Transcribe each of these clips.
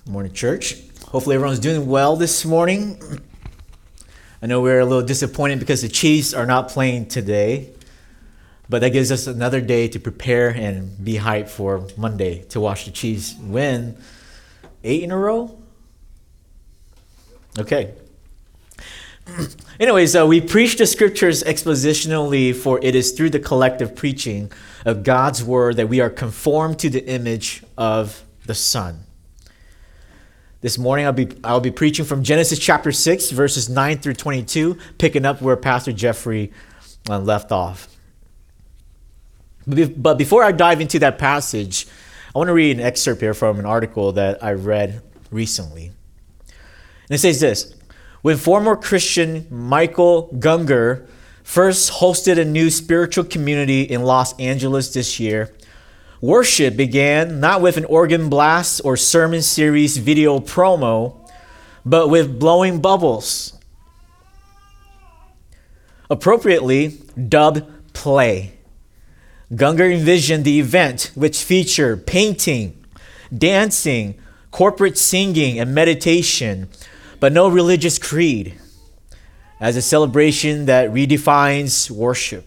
Morning, church. Hopefully everyone's doing well this morning. I know we're a little disappointed because the Chiefs are not playing today, but that gives us another day to prepare and be hyped for Monday to watch the Chiefs win 8 in a row. Okay. Anyways, we preach the scriptures expositionally, for it is through the collective preaching of God's word that we are conformed to the image of the Son. This morning I'll be preaching from Genesis chapter 6, verses 9 through 22, picking up where Pastor Jeffrey left off. But before I dive into that passage, I want to read an excerpt here from an article that I read recently. And it says this: when former Christian Michael Gungor first hosted a new spiritual community in Los Angeles this year, worship began not with an organ blast or sermon series video promo, but with blowing bubbles. Appropriately dubbed Play. Gungor envisioned the event, which featured painting, dancing, corporate singing, and meditation, but no religious creed, as a celebration that redefines worship.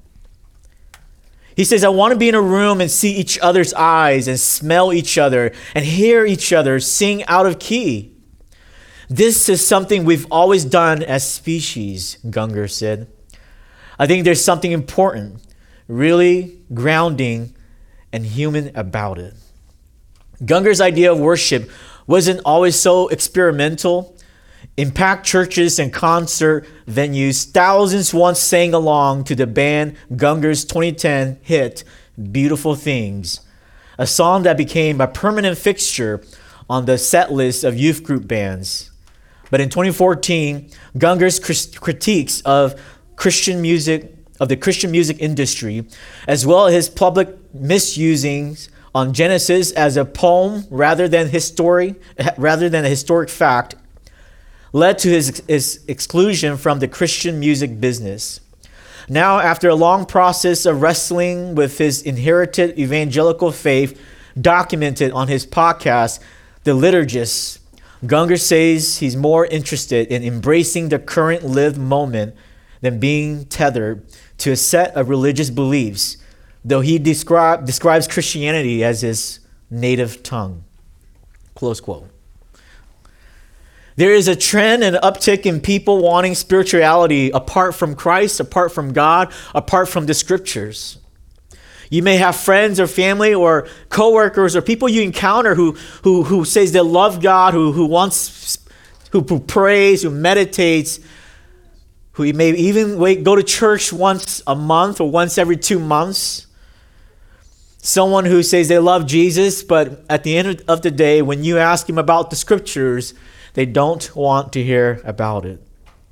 He says, I want to be in a room and see each other's eyes and smell each other and hear each other sing out of key. This is something we've always done as species, Gungor said. I think there's something important, really grounding and human about it. Gungor's idea of worship wasn't always so experimental. In packed churches and concert venues, thousands once sang along to the band Gungor's 2010 hit, Beautiful Things, a song that became a permanent fixture on the set list of youth group bands. But in 2014, Gungor's critiques of the Christian music industry, as well as his public misusings on Genesis as a poem rather than a historic fact, led to his exclusion from the Christian music business. Now, after a long process of wrestling with his inherited evangelical faith documented on his podcast, The Liturgist, Gungor says he's more interested in embracing the current lived moment than being tethered to a set of religious beliefs, though he describes Christianity as his native tongue. Close quote. There is a trend and uptick in people wanting spirituality apart from Christ, apart from God, apart from the scriptures. You may have friends or family or coworkers or people you encounter who says they love God, who prays, who meditates, who may even go to church once a month or once every 2 months. Someone who says they love Jesus, but at the end of the day, when you ask him about the scriptures, they don't want to hear about it.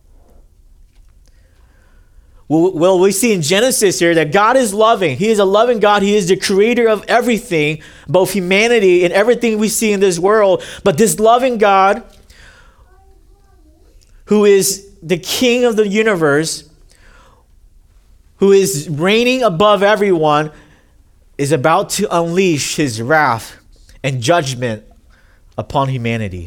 Well, we see in Genesis here that God is loving. He is a loving God. He is the creator of everything, both humanity and everything we see in this world. But this loving God, who is the king of the universe, who is reigning above everyone, is about to unleash his wrath and judgment upon humanity.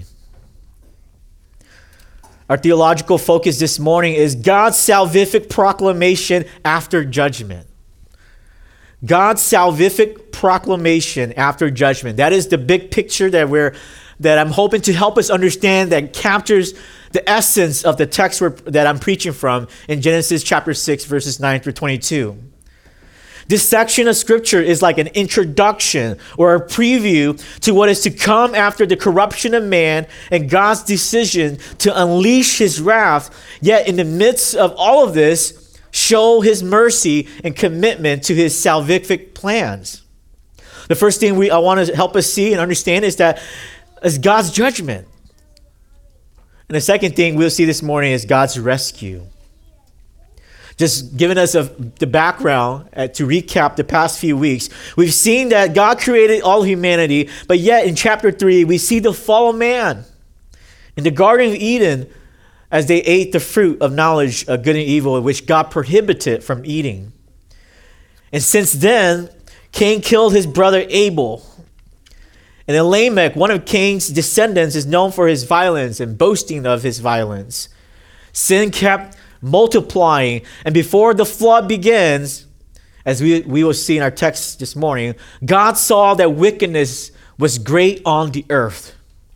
Our theological focus this morning is God's salvific proclamation after judgment. God's salvific proclamation after judgment. That is the big picture that I'm hoping to help us understand, that captures the essence of the text that I'm preaching from in Genesis chapter 6, verses 9 through 22. This section of scripture is like an introduction or a preview to what is to come after the corruption of man and God's decision to unleash his wrath, yet in the midst of all of this, show his mercy and commitment to his salvific plans. The first thing I want to help us see and understand is God's judgment. And the second thing we'll see this morning is God's rescue. Just giving us the background to recap the past few weeks, we've seen that God created all humanity, but yet in chapter 3, we see the fall of man. In the Garden of Eden, as they ate the fruit of knowledge of good and evil, which God prohibited from eating. And since then, Cain killed his brother Abel. And then Lamech, one of Cain's descendants, is known for his violence and boasting of his violence. Sin kept multiplying, and before the flood begins, as we will see in our text this morning, God saw that wickedness was great on the earth.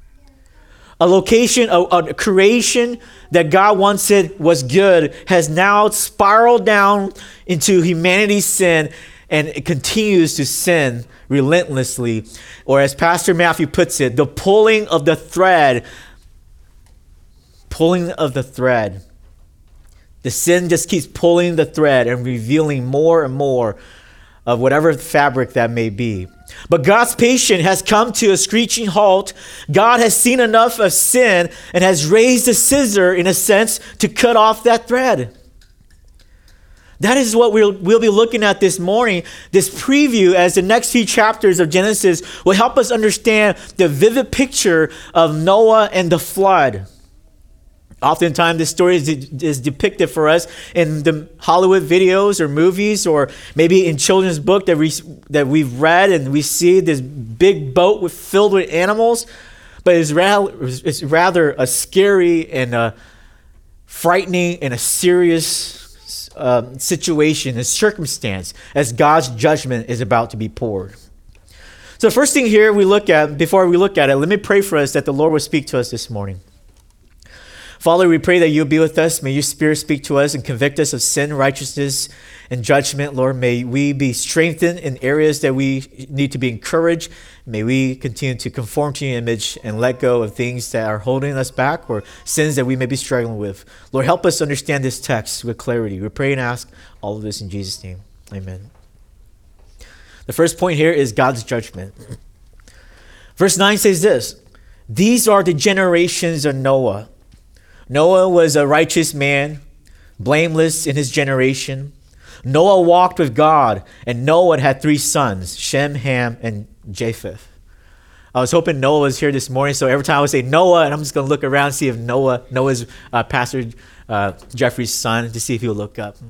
A location, a creation that God once said was good has now spiraled down into humanity's sin, and it continues to sin relentlessly. Or as Pastor Matthew puts it, the pulling of the thread. Pulling of the thread. The sin just keeps pulling the thread and revealing more and more of whatever fabric that may be. But God's patience has come to a screeching halt. God has seen enough of sin and has raised a scissor, in a sense, to cut off that thread. That is what we'll be looking at this morning, this preview, as the next few chapters of Genesis will help us understand the vivid picture of Noah and the flood. Oftentimes, this story is depicted for us in the Hollywood videos or movies, or maybe in children's book that we've read, and we see this big boat filled with animals. But it's rather a scary and a frightening and a serious situation and circumstance as God's judgment is about to be poured. So the first thing here before we look at it, let me pray for us that the Lord will speak to us this morning. Father, we pray that you'll be with us. May your Spirit speak to us and convict us of sin, righteousness, and judgment. Lord, may we be strengthened in areas that we need to be encouraged. May we continue to conform to your image and let go of things that are holding us back or sins that we may be struggling with. Lord, help us understand this text with clarity. We pray and ask all of this in Jesus' name. Amen. The first point here is God's judgment. Verse 9 says this: "These are the generations of Noah. Noah was a righteous man, blameless in his generation. Noah walked with God, and Noah had 3 sons, Shem, Ham, and Japheth." I was hoping Noah was here this morning, so every time I would say Noah, and I'm just going to look around and see if Noah's Pastor Jeffrey's son, to see if he'll look up.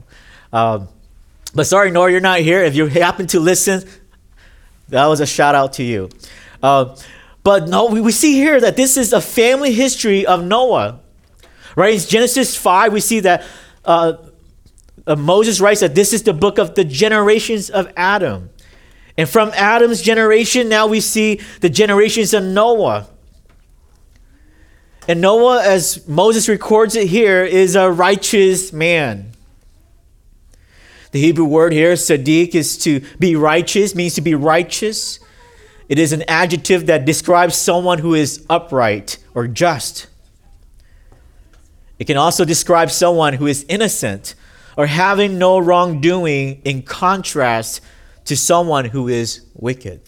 But sorry, Noah, you're not here. If you happen to listen, that was a shout out to you. But no, we see here that this is a family history of Noah. Right? In Genesis 5, we see that Moses writes that this is the book of the generations of Adam. And from Adam's generation, now we see the generations of Noah. And Noah, as Moses records it here, is a righteous man. The Hebrew word here, Sadiq, is to be righteous, means to be righteous. It is an adjective that describes someone who is upright or just. It can also describe someone who is innocent or having no wrongdoing, in contrast to someone who is wicked.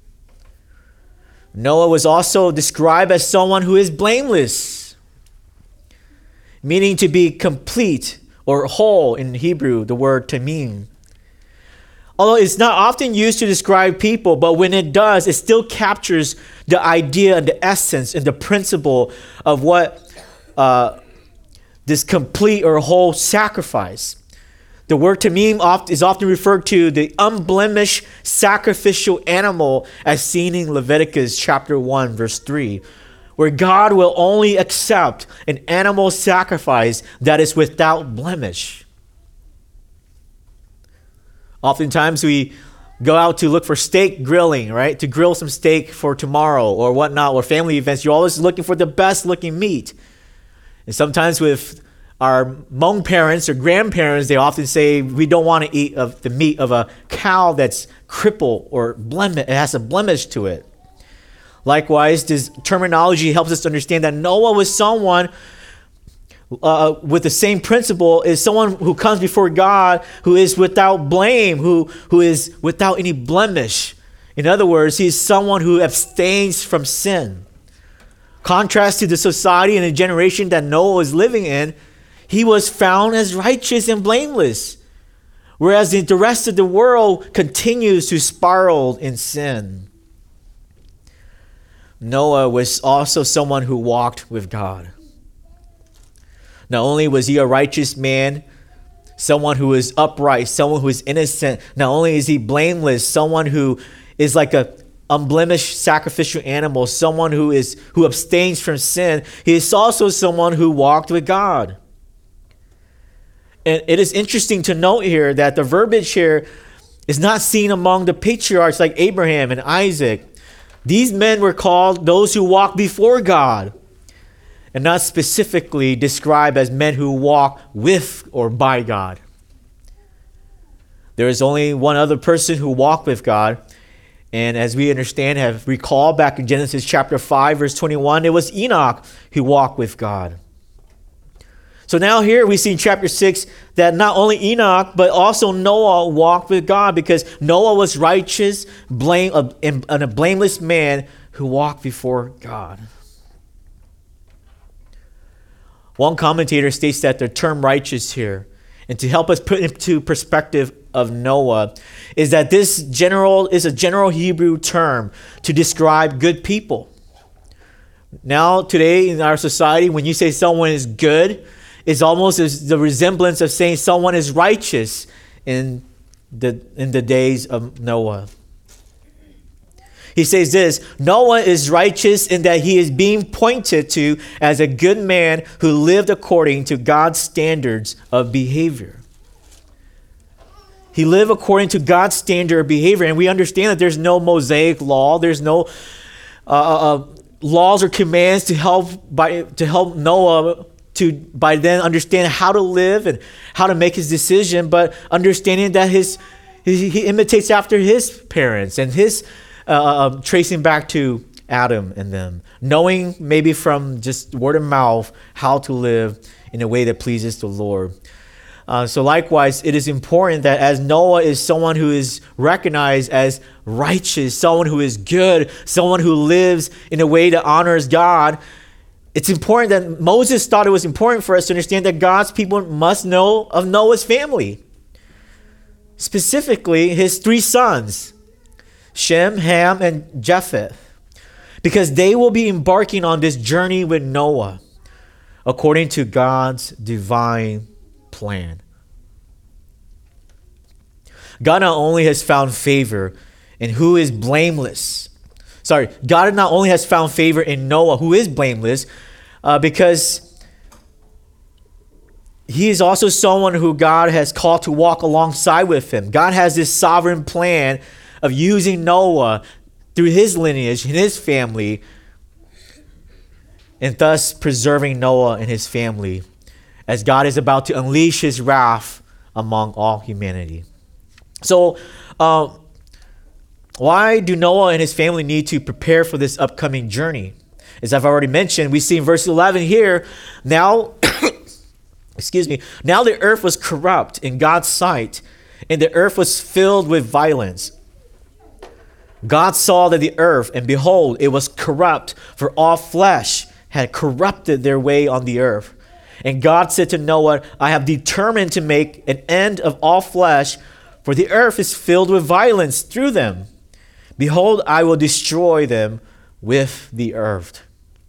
Noah was also described as someone who is blameless, meaning to be complete or whole in Hebrew, the word tamim. Although it's not often used to describe people, but when it does, it still captures the idea and the essence and the principle of what this complete or whole sacrifice. The word tamim is often referred to the unblemished sacrificial animal, as seen in Leviticus chapter 1, verse 3, where God will only accept an animal sacrifice that is without blemish. Oftentimes we go out to look for steak grilling, right? To grill some steak for tomorrow or whatnot, or family events. You're always looking for the best looking meat. And sometimes with our Hmong parents or grandparents, they often say we don't want to eat of the meat of a cow that's crippled or blemish. It has a blemish to it. Likewise, this terminology helps us to understand that Noah was someone with the same principle, is someone who comes before God who is without blame, who is without any blemish. In other words, he is someone who abstains from sin. Contrast to the society and the generation that Noah was living in, he was found as righteous and blameless, whereas the rest of the world continues to spiral in sin. Noah was also someone who walked with God. Not only was he a righteous man, someone who is upright, someone who is innocent, not only is he blameless, someone who is like a unblemished sacrificial animal, someone who abstains from sin. He is also someone who walked with God. And it is interesting to note here that the verbiage here is not seen among the patriarchs like Abraham and Isaac. These men were called those who walk before God, and not specifically described as men who walk with or by God. There is only one other person who walked with God, and as we understand, have recalled back in Genesis chapter 5, verse 21, it was Enoch who walked with God. So now here we see in chapter 6 that not only Enoch, but also Noah walked with God, because Noah was righteous, and a blameless man who walked before God. One commentator states that the term righteous here, and to help us put into perspective of Noah, is that this is a general Hebrew term to describe good people. Now, today in our society, when you say someone is good, it's almost as the resemblance of saying someone is righteous in the days of Noah. He says this: Noah is righteous in that he is being pointed to as a good man who lived according to God's standards of behavior. He lived according to God's standard of behavior, and we understand that there's no Mosaic law. There's no laws or commands to help Noah to by then understand how to live and how to make his decision, but understanding that he imitates after his parents and his tracing back to Adam and them, knowing maybe from just word of mouth how to live in a way that pleases the Lord. So likewise, it is important that as Noah is someone who is recognized as righteous, someone who is good, someone who lives in a way that honors God, it's important that Moses thought it was important for us to understand that God's people must know of Noah's family. Specifically, his 3 sons, Shem, Ham, and Japheth, because they will be embarking on this journey with Noah according to God's divine plan. God not only has found favor in who is blameless. God not only has found favor in Noah, who is blameless, because he is also someone who God has called to walk alongside with him. God has this sovereign plan of using Noah through his lineage and his family, and thus preserving Noah and his family as God is about to unleash his wrath among all humanity. So, why do Noah and his family need to prepare for this upcoming journey? As I've already mentioned, we see in verse 11 here, now, now the earth was corrupt in God's sight, and the earth was filled with violence. God saw that the earth, and behold, it was corrupt, for all flesh had corrupted their way on the earth. And God said to Noah, I have determined to make an end of all flesh, for the earth is filled with violence through them. Behold, I will destroy them with the earth.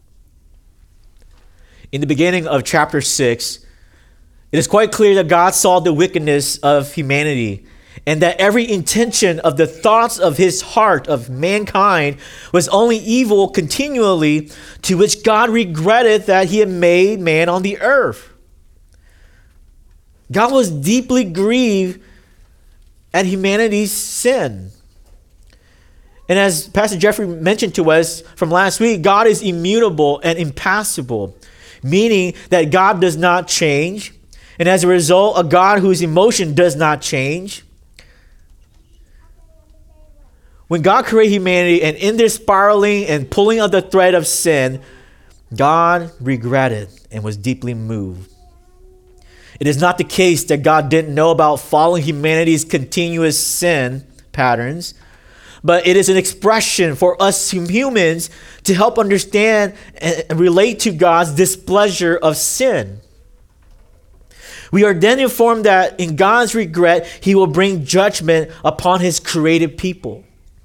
In the beginning of chapter 6, it is quite clear that God saw the wickedness of humanity, and that every intention of the thoughts of his heart of mankind was only evil continually, to which God regretted that he had made man on the earth. God was deeply grieved at humanity's sin. And as Pastor Jeffrey mentioned to us from last week, God is immutable and impassible, meaning that God does not change. And as a result, a God whose emotion does not change. When God created humanity, and in their spiraling and pulling of the thread of sin, God regretted and was deeply moved. It is not the case that God didn't know about following humanity's continuous sin patterns, but it is an expression for us humans to help understand and relate to God's displeasure of sin. We are then informed that in God's regret, he will bring judgment upon his created people.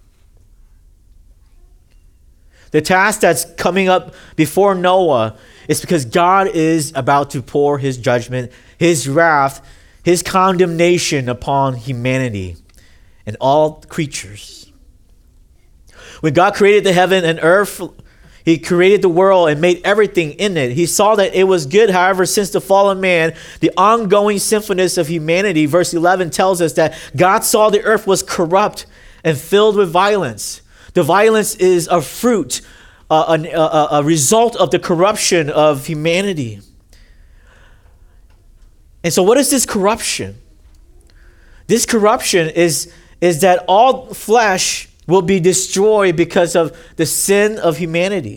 The task that's coming up before Noah is because God is about to pour his judgment, his wrath, his condemnation upon humanity and all creatures. When God created the heaven and earth, he created the world and made everything in it. He saw that it was good. However, since the fall of man, the ongoing sinfulness of humanity, verse 11 tells us that God saw the earth was corrupt and filled with violence. The violence is a fruit, a result of the corruption of humanity. And so what is this corruption? This corruption is that all flesh will be destroyed because of the sin of humanity.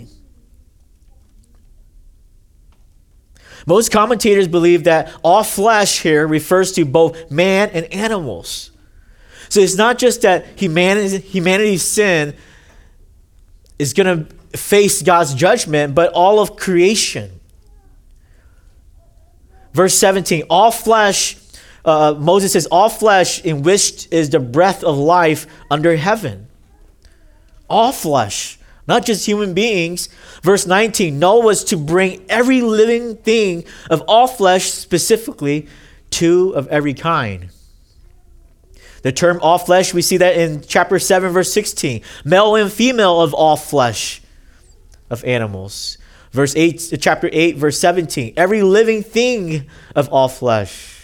Most commentators believe that all flesh here refers to both man and animals. So it's not just that humanity's sin is going to face God's judgment, but all of creation. Verse 17, all flesh, Moses says, all flesh in which is the breath of life under heaven. All flesh, not just human beings. Verse 19, Noah was to bring every living thing of all flesh, specifically two of every kind. The term all flesh, we see that in chapter 7, verse 16. Male and female of all flesh of animals. Chapter 8, verse 17. Every living thing of all flesh.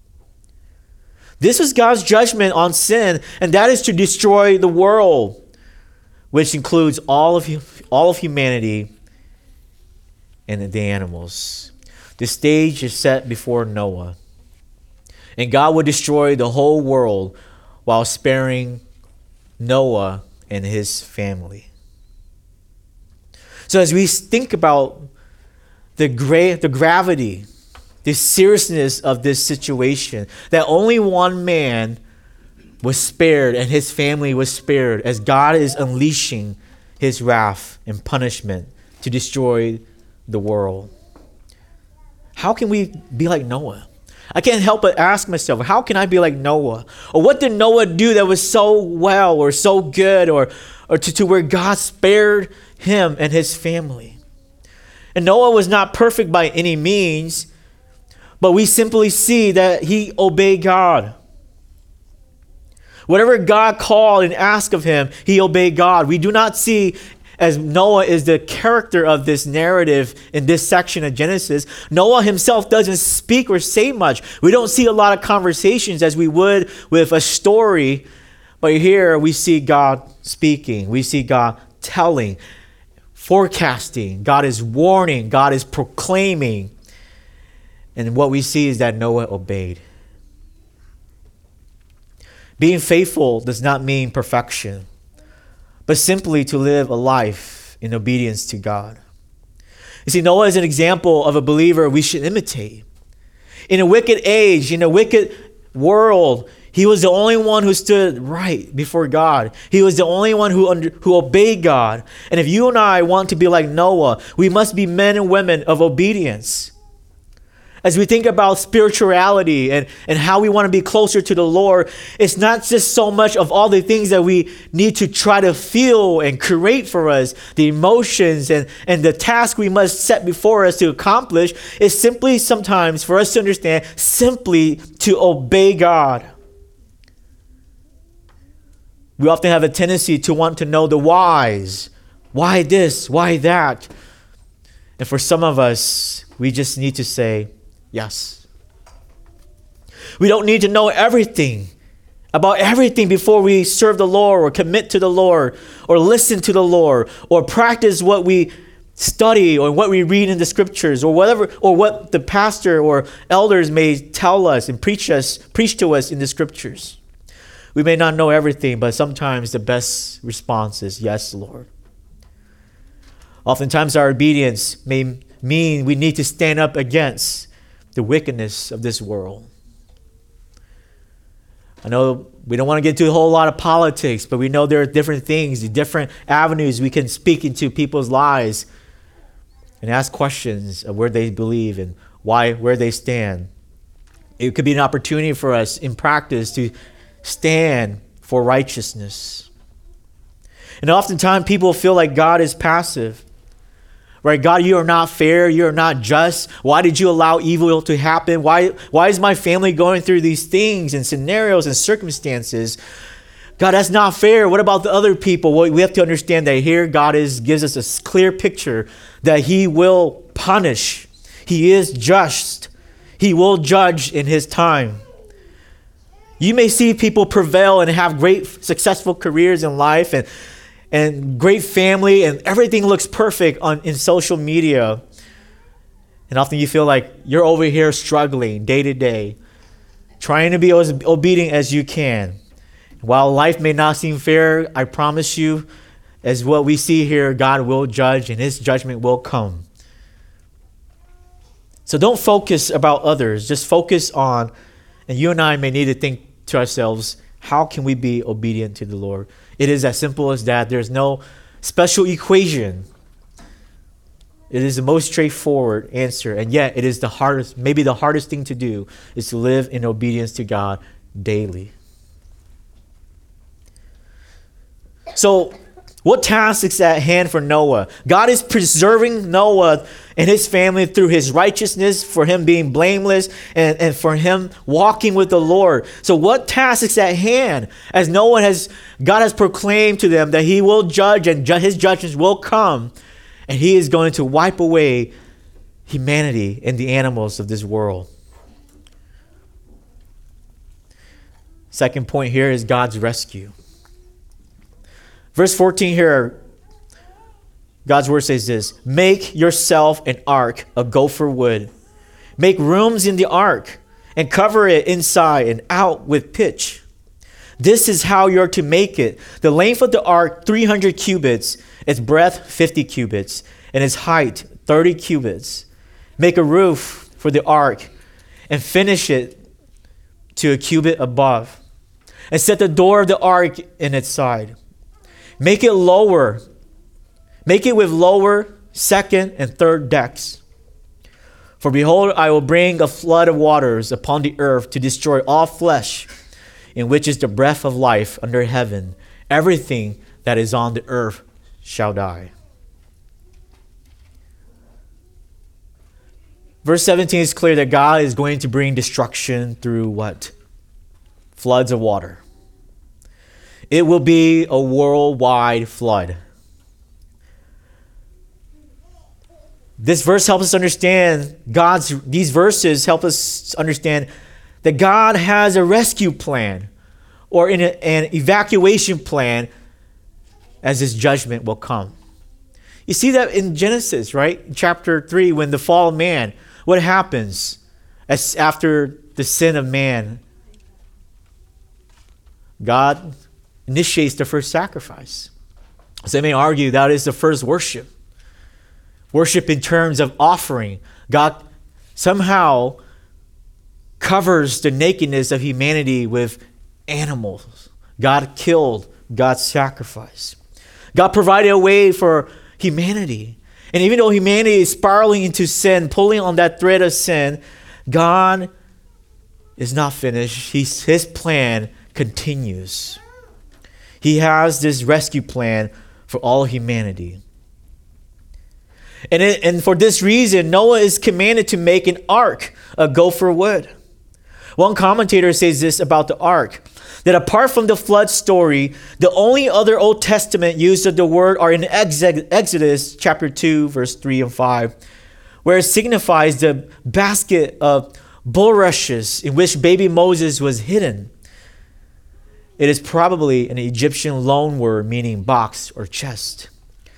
This was God's judgment on sin, and that is to destroy the world, which includes all of humanity and the animals. The stage is set before Noah. And God would destroy the whole world while sparing Noah and his family. So as we think about the gravity, the seriousness of this situation, that only one man was spared and his family was spared as God is unleashing his wrath and punishment to destroy the world. How can we be like Noah? I can't help but ask myself, how can I be like Noah? Or what did Noah do that was so well or so good or to where God spared him and his family? And Noah was not perfect by any means, but we simply see that he obeyed God. Whatever God called and asked of him, he obeyed God. We do not see, as Noah is the character of this narrative in this section of Genesis, Noah himself doesn't speak or say much. We don't see a lot of conversations as we would with a story, but here we see God speaking. We see God telling, forecasting. God is warning. God is proclaiming. And what we see is that Noah obeyed. Being faithful does not mean perfection, but simply to live a life in obedience to God. You see, Noah is an example of a believer we should imitate. In a wicked age, in a wicked world, he was the only one who stood right before God. He was the only one who obeyed God. And if you and I want to be like Noah, we must be men and women of obedience. As we think about spirituality and how we want to be closer to the Lord, it's not just so much of all the things that we need to try to feel and create for us, the emotions and the task we must set before us to accomplish. It's simply sometimes for us to understand, simply to obey God. We often have a tendency to want to know the whys. Why this? Why that? And for some of us, we just need to say, yes. We don't need to know everything about everything before we serve the Lord or commit to the Lord or listen to the Lord or practice what we study or what we read in the scriptures or whatever, or what the pastor or elders may tell us and preach to us in the scriptures. We may not know everything, but sometimes the best response is, yes, Lord. Oftentimes our obedience may mean we need to stand up against the wickedness of this world. I know we don't want to get into a whole lot of politics, but we know there are different things, different avenues we can speak into people's lives and ask questions of where they believe and where they stand. It could be an opportunity for us in practice to stand for righteousness. And oftentimes people feel like God is passive. Right? God, you are not fair. You are not just. Why did you allow evil to happen? Why is my family going through these things and scenarios and circumstances? God, that's not fair. What about the other people? Well, we have to understand that here God gives us a clear picture that he will punish. He is just. He will judge in his time. You may see people prevail and have great successful careers in life and great family, and everything looks perfect in social media. And often you feel like you're over here struggling day to day, trying to be as obedient as you can. While life may not seem fair, I promise you, as what we see here, God will judge and his judgment will come. So don't focus about others. Just focus on, and you and I may need to think to ourselves, how can we be obedient to the Lord? It is as simple as that. There's no special equation. It is the most straightforward answer. And yet it is the hardest, maybe the hardest thing to do is to live in obedience to God daily. So what task is at hand for Noah? God is preserving Noah and his family through his righteousness, for him being blameless and for him walking with the Lord. So what task is at hand? As God has proclaimed to them that he will judge and his judgments will come, and he is going to wipe away humanity and the animals of this world. Second point here is God's rescue. Verse 14 here, God's word says this: make yourself an ark of gopher wood. Make rooms in the ark and cover it inside and out with pitch. This is how you're to make it. The length of the ark, 300 cubits, its breadth, 50 cubits, and its height, 30 cubits. Make a roof for the ark and finish it to a cubit above. And set the door of the ark in its side. Make it lower. Make it with lower, second, and third decks. For behold, I will bring a flood of waters upon the earth to destroy all flesh, in which is the breath of life under heaven. Everything that is on the earth shall die. Verse 17 is clear that God is going to bring destruction through what? Floods of water. It will be a worldwide flood. This verse helps us understand these verses help us understand that God has a rescue plan or an evacuation plan as his judgment will come. You see that in Genesis, right? Chapter 3, when the fall of man, what happens after the sin of man? God initiates the first sacrifice. Some may argue that is the first worship. Worship in terms of offering. God somehow covers the nakedness of humanity with animals. God killed, God sacrificed. God provided a way for humanity. And even though humanity is spiraling into sin, pulling on that thread of sin, God is not finished. His plan continues. He has this rescue plan for all humanity. And for this reason, Noah is commanded to make an ark of gopher wood. One commentator says this about the ark, that apart from the flood story, the only other Old Testament use of the word are in Exodus chapter 2, verse 3 and 5, where it signifies the basket of bulrushes in which baby Moses was hidden. It is probably an Egyptian loan word meaning box or chest.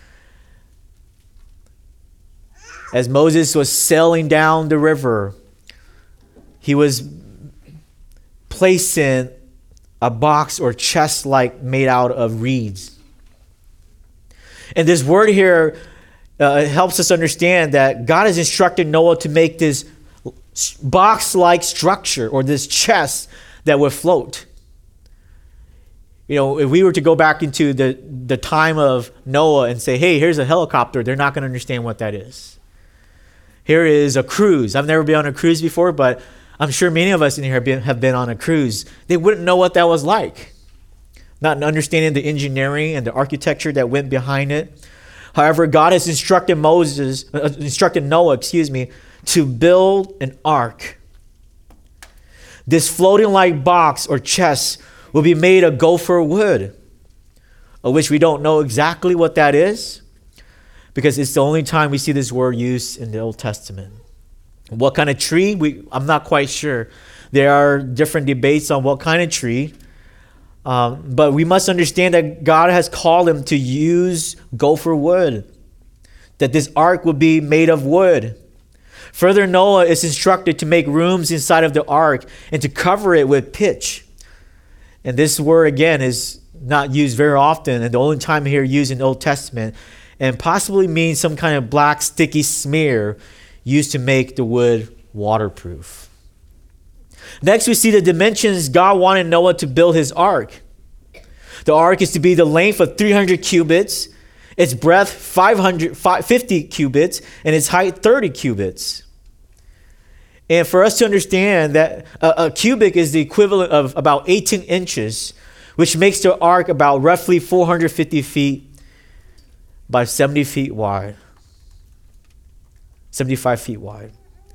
As Moses was sailing down the river, he was placed in a box or chest like made out of reeds. And this word here helps us understand that God has instructed Noah to make this box-like structure or this chest that would float. You know, if we were to go back into the time of Noah and say, hey, here's a helicopter, they're not going to understand what that is. Here is a cruise. I've never been on a cruise before, but I'm sure many of us in here have been on a cruise. They wouldn't know what that was like. Not understanding the engineering and the architecture that went behind it. However, God has instructed Noah, to build an ark. This floating like box or chest will be made of gopher wood, of which we don't know exactly what that is, because it's the only time we see this word used in the Old Testament. What kind of tree? I'm not quite sure. There are different debates on what kind of tree. But we must understand that God has called him to use gopher wood, that this ark will be made of wood. Further, Noah is instructed to make rooms inside of the ark and to cover it with pitch. And this word, again, is not used very often, and the only time here used in the Old Testament, and possibly means some kind of black sticky smear used to make the wood waterproof. Next, we see the dimensions God wanted Noah to build his ark. The ark is to be the length of 300 cubits, its breadth 50 cubits, and its height 30 cubits. And for us to understand that a cubit is the equivalent of about 18 inches, which makes the ark about roughly 450 feet by 70 feet wide. 75 feet wide.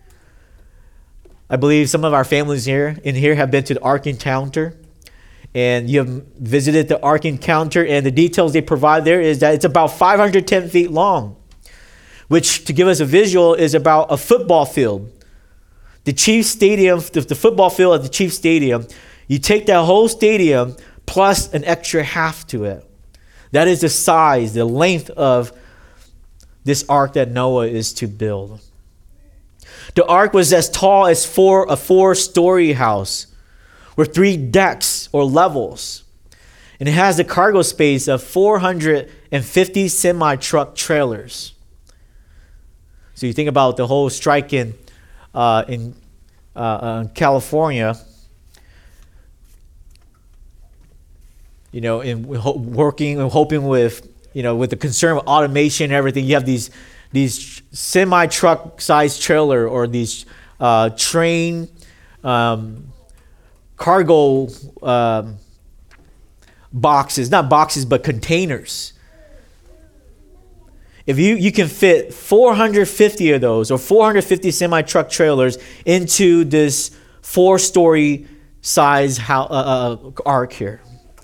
I believe some of our families here have been to the Ark Encounter, and you have visited the Ark Encounter, and the details they provide there is that it's about 510 feet long, which, to give us a visual, is about a football field. The Chiefs Stadium, the football field at the Chiefs Stadium, you take that whole stadium plus an extra half to it. That is the size, the length of this ark that Noah is to build. The ark was as tall as a four-story house with 3 decks or levels. And it has a cargo space of 450 semi-truck trailers. So you think about the whole strike in California, hoping with, with the concern of automation and everything, you have these semi-truck sized trailer or these train cargo boxes, not boxes, but containers. If you can fit 450 of those or 450 semi-truck trailers into this 4-story size ark here.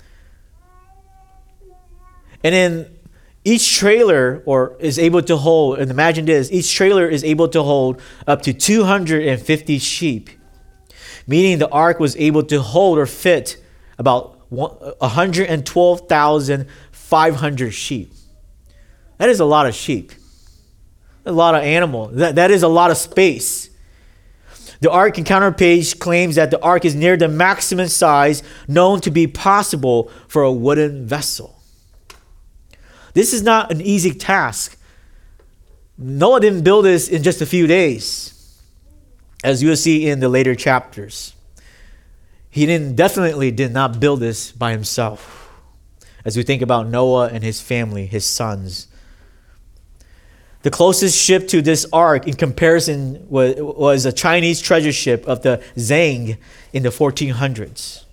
And then each trailer is able to hold, and imagine this, each trailer is able to hold up to 250 sheep, meaning the ark was able to hold or fit about 112,500 sheep. That is a lot of sheep. A lot of animal. That is a lot of space. The Ark Encounter page claims that the ark is near the maximum size known to be possible for a wooden vessel. This is not an easy task. Noah didn't build this in just a few days, as you will see in the later chapters. He definitely did not build this by himself. As we think about Noah and his family, his sons. The closest ship to this ark in comparison was a Chinese treasure ship of the Zhang in the 1400s.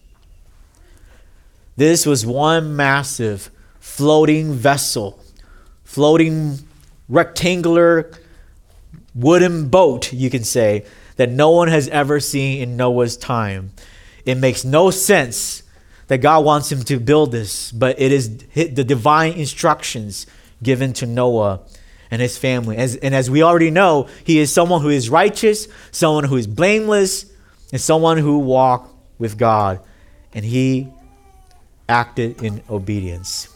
This was one massive floating vessel, floating rectangular wooden boat, you can say, that no one has ever seen in Noah's time. It makes no sense that God wants him to build this, but it is the divine instructions given to Noah and his family. As we already know, he is someone who is righteous, someone who is blameless, and someone who walked with God. And he acted in obedience.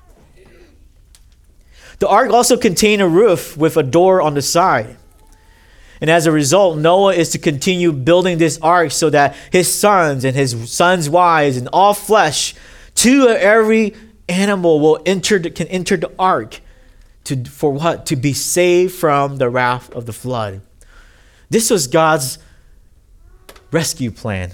The ark also contained a roof with a door on the side. And as a result, Noah is to continue building this ark so that his sons and his sons' wives and all flesh, 2 of every animal can enter the ark. For what? To be saved from the wrath of the flood. This was God's rescue plan.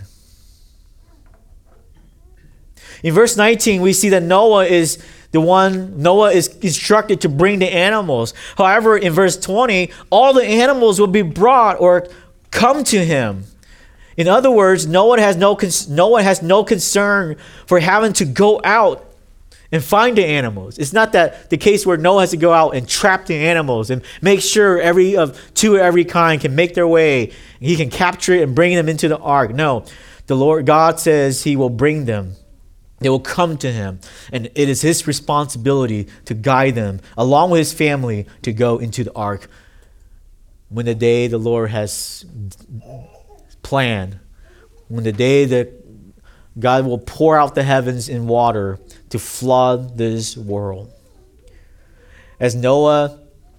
In verse 19, we see that Noah is instructed to bring the animals. However, in verse 20, all the animals will be brought or come to him. In other words, Noah has no concern for having to go out and find the animals. It's not that the case where Noah has to go out and trap the animals and make sure 2 of every kind can make their way. He can capture it and bring them into the ark. No, the Lord God says he will bring them. They will come to him, and it is his responsibility to guide them, along with his family, to go into the ark when the day the Lord has planned, when the day that God will pour out the heavens in water to flood this world. As Noah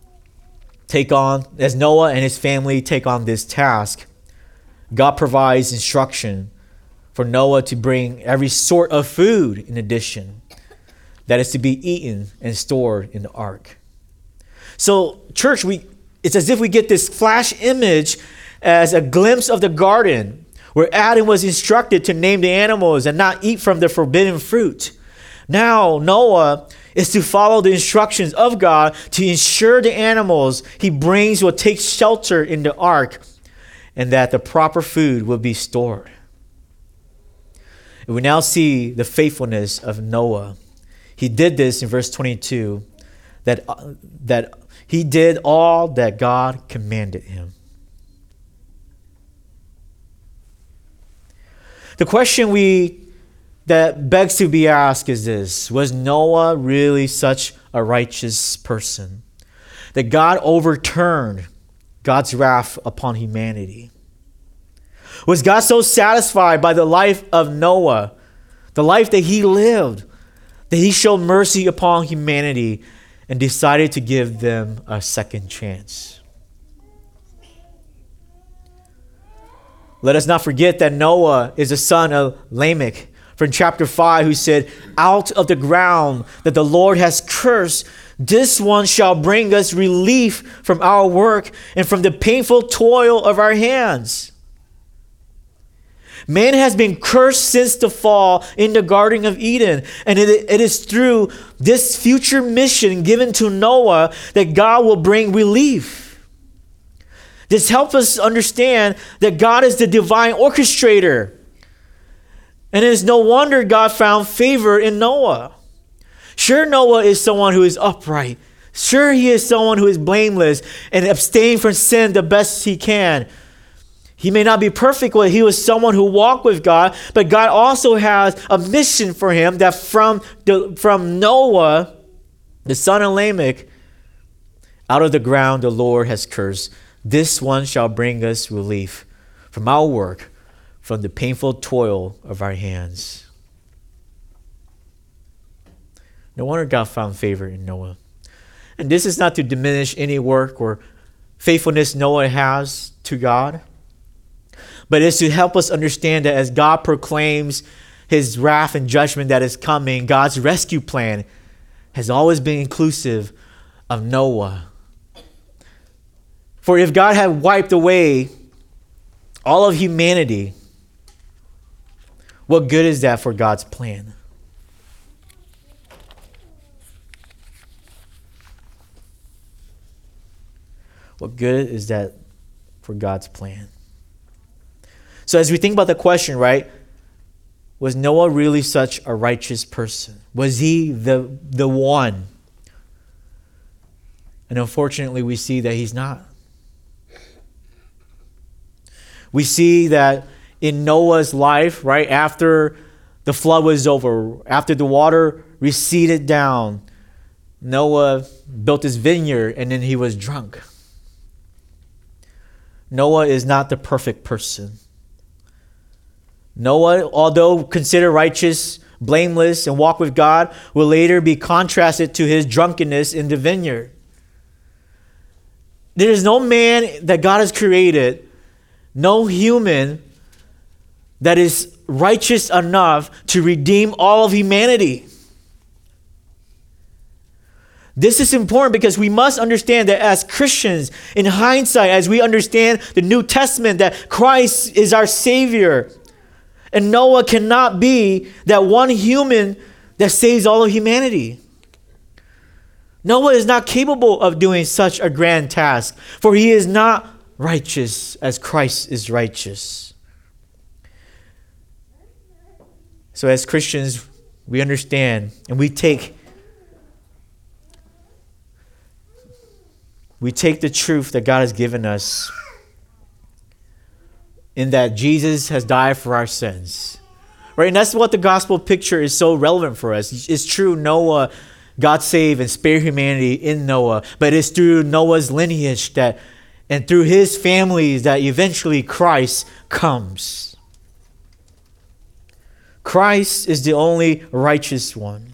and his family take on this task, God provides instruction for Noah to bring every sort of food in addition that is to be eaten and stored in the ark. So, church, it's as if we get this flash image as a glimpse of the garden where Adam was instructed to name the animals and not eat from the forbidden fruit. Now, Noah is to follow the instructions of God to ensure the animals he brings will take shelter in the ark and that the proper food will be stored. And we now see the faithfulness of Noah. He did this in verse 22, that he did all that God commanded him. The question that begs to be asked is this: was Noah really such a righteous person that God overturned God's wrath upon humanity? Was God so satisfied by the life of Noah, the life that he lived, that he showed mercy upon humanity and decided to give them a second chance? Let us not forget that Noah is the son of Lamech from chapter 5, who said, "Out of the ground that the Lord has cursed, this one shall bring us relief from our work and from the painful toil of our hands." Man has been cursed since the fall in the Garden of Eden. And it is through this future mission given to Noah that God will bring relief. This helps us understand that God is the divine orchestrator. And it is no wonder God found favor in Noah. Sure, Noah is someone who is upright. Sure, he is someone who is blameless and abstain from sin the best he can. He may not be perfect, but he was someone who walked with God. But God also has a mission for him, that from Noah, the son of Lamech, out of the ground the Lord has cursed. This one shall bring us relief from our work, from the painful toil of our hands. No wonder God found favor in Noah. And this is not to diminish any work or faithfulness Noah has to God, but it's to help us understand that as God proclaims his wrath and judgment that is coming, God's rescue plan has always been inclusive of Noah. For if God had wiped away all of humanity, what good is that for God's plan? What good is that for God's plan? So as we think about the question, right, was Noah really such a righteous person? Was he the one? And unfortunately, we see that he's not. We see that in Noah's life, right after the flood was over, after the water receded down, Noah built his vineyard and then he was drunk. Noah is not the perfect person. Noah, although considered righteous, blameless, and walk with God, will later be contrasted to his drunkenness in the vineyard. There is no man that God has created, no human that is righteous enough to redeem all of humanity. This is important because we must understand that as Christians, in hindsight, as we understand the New Testament, that Christ is our Savior. And Noah cannot be that one human that saves all of humanity. Noah is not capable of doing such a grand task, for he is not righteous as Christ is righteous. So as Christians, we understand and we take the truth that God has given us, in that Jesus has died for our sins, Right? And that's what the gospel picture is so relevant for us. It's true, Noah, God saved and spared humanity in Noah, but it's through Noah's lineage that, and through his families, that eventually Christ comes. Christ is the only righteous one.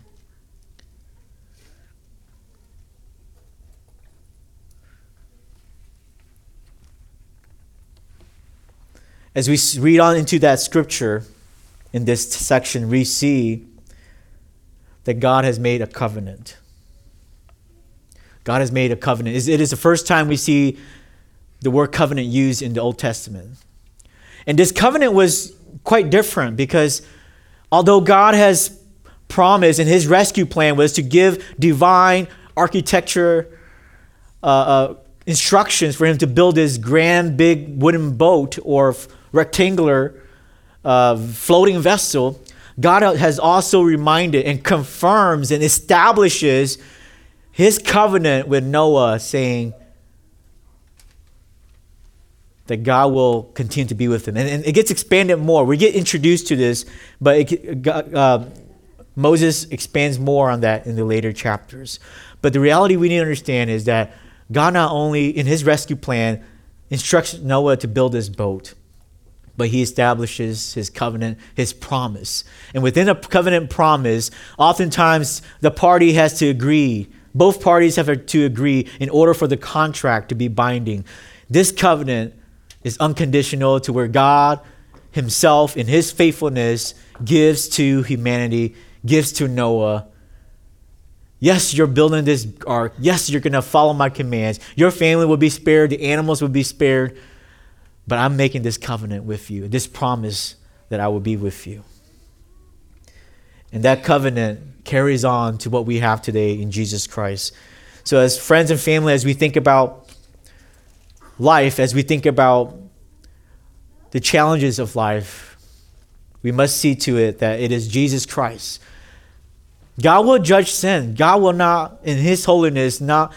As we read on into that scripture, in this section, we see that God has made a covenant. God has made a covenant. It is the first time we see the word covenant used in the Old Testament. And this covenant was quite different because although God has promised, and his rescue plan was to give divine architecture instructions for him to build this grand big wooden boat or rectangular floating vessel, God has also reminded and confirms and establishes his covenant with Noah, saying that God will continue to be with him. And it gets expanded more. We get introduced to this, but Moses expands more on that in the later chapters. But the reality we need to understand is that God not only, in his rescue plan, instructs Noah to build this boat, but he establishes his covenant, his promise. And within a covenant promise, oftentimes the party has to agree. Both parties have to agree in order for the contract to be binding. This covenant is unconditional, to where God himself, in his faithfulness, gives to humanity, gives to Noah. Yes, you're building this ark. Yes, you're going to follow my commands. Your family will be spared. The animals will be spared. But I'm making this covenant with you, this promise that I will be with you. And that covenant carries on to what we have today in Jesus Christ. So as friends and family, as we think about life, as we think about the challenges of life, we must see to it that it is Jesus Christ. God will judge sin. God will not, in his holiness, not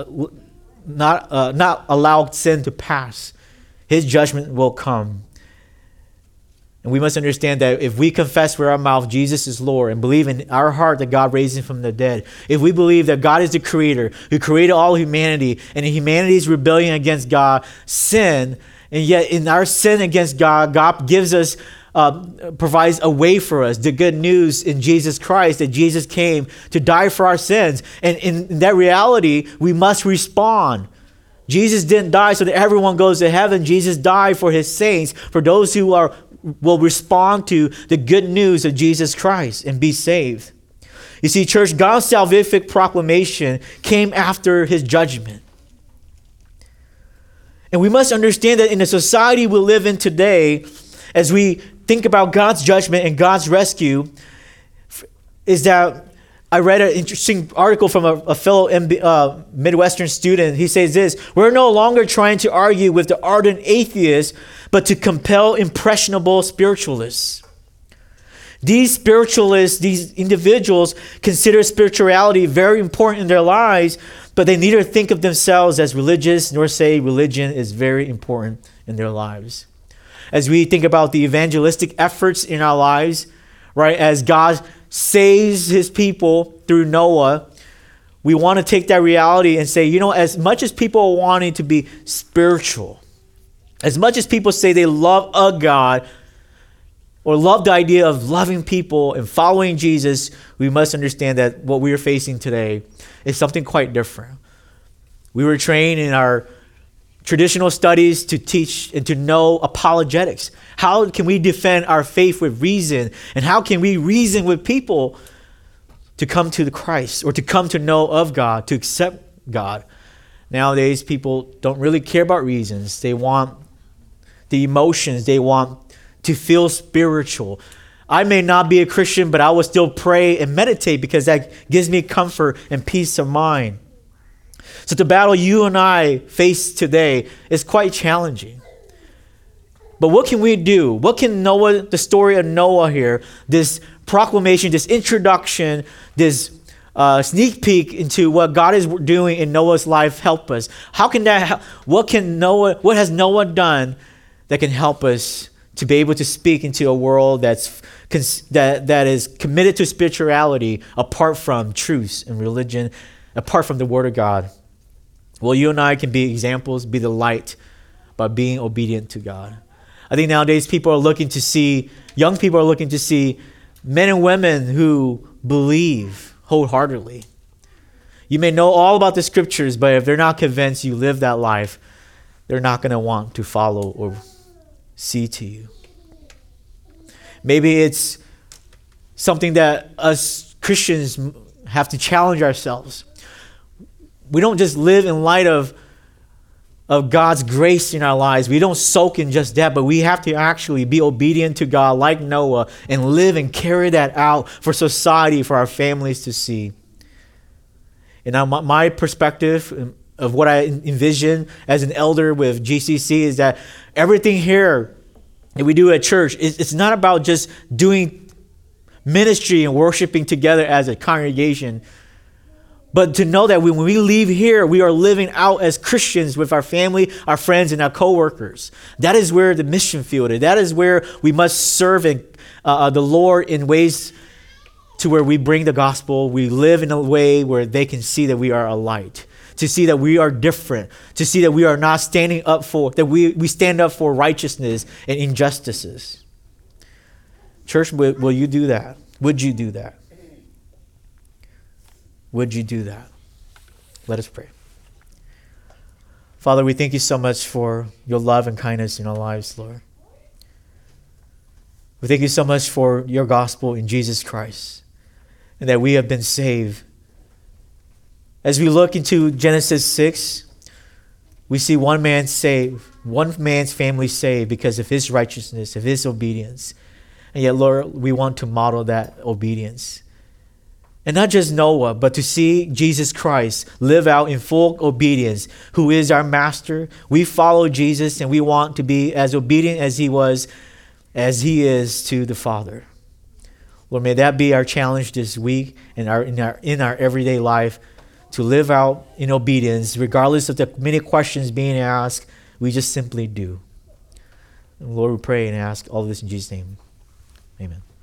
allow sin to pass. His judgment will come. And we must understand that if we confess with our mouth Jesus is Lord and believe in our heart that God raised him from the dead, if we believe that God is the creator who created all humanity, and in humanity's rebellion against God, sin, and yet in our sin against God, God gives us, provides a way for us, the good news in Jesus Christ, that Jesus came to die for our sins. And in that reality, we must respond. Jesus didn't die so that everyone goes to heaven. Jesus died for his saints, for those who will respond to the good news of Jesus Christ and be saved. You see, church, God's salvific proclamation came after his judgment. And we must understand that in the society we live in today, as we think about God's judgment and God's rescue, is that I read an interesting article from a fellow Midwestern student. He says this: we're no longer trying to argue with the ardent atheists, but to compel impressionable spiritualists. These spiritualists, these individuals, consider spirituality very important in their lives, but they neither think of themselves as religious nor say religion is very important in their lives. As we think about the evangelistic efforts in our lives, right, as God saves his people through Noah, we want to take that reality and say, as much as people are wanting to be spiritual, as much as people say they love a God or love the idea of loving people and following Jesus, we must understand that what we are facing today is something quite different. We were trained in our traditional studies to teach and to know apologetics. How can we defend our faith with reason? And how can we reason with people to come to the Christ or to come to know of God, to accept God? Nowadays, people don't really care about reasons. They want the emotions. They want to feel spiritual. I may not be a Christian, but I will still pray and meditate because that gives me comfort and peace of mind. So the battle you and I face today is quite challenging. But what can we do? What can Noah, the story of Noah here, this proclamation, this introduction, this sneak peek into what God is doing in Noah's life help us? How can that? What has Noah done that can help us to be able to speak into a world that is committed to spirituality apart from truth and religion, apart from the Word of God. Well, you and I can be examples, be the light by being obedient to God. I think nowadays young people are looking to see men and women who believe wholeheartedly. You may know all about the scriptures, but if they're not convinced you live that life, they're not going to want to follow or see to you. Maybe it's something that us Christians have to challenge ourselves. We don't just live in light of God's grace in our lives. We don't soak in just that, but we have to actually be obedient to God like Noah and live and carry that out for society, for our families to see. And now my perspective of what I envision as an elder with GCC is that everything here that we do at church, it's not about just doing ministry and worshiping together as a congregation, but to know that when we leave here, we are living out as Christians with our family, our friends, and our co-workers. That is where the mission field is. That is where we must serve the Lord in ways to where we bring the gospel. We live in a way where they can see that we are a light, to see that we are different, to see that we are not standing up for, that we stand up for righteousness and injustices. Church, will you do that? Would you do that? Would you do that? Let us pray. Father, we thank you so much for your love and kindness in our lives, Lord. We thank you so much for your gospel in Jesus Christ and that we have been saved. As we look into Genesis 6, we see one man saved, one man's family saved because of his righteousness, of his obedience. And yet, Lord, we want to model that obedience. And not just Noah, but to see Jesus Christ live out in full obedience, who is our master. We follow Jesus and we want to be as obedient as he was, as he is to the Father. Lord, may that be our challenge this week in our everyday life, to live out in obedience, regardless of the many questions being asked. We just simply do. And Lord, we pray and ask all of this in Jesus' name. Amen.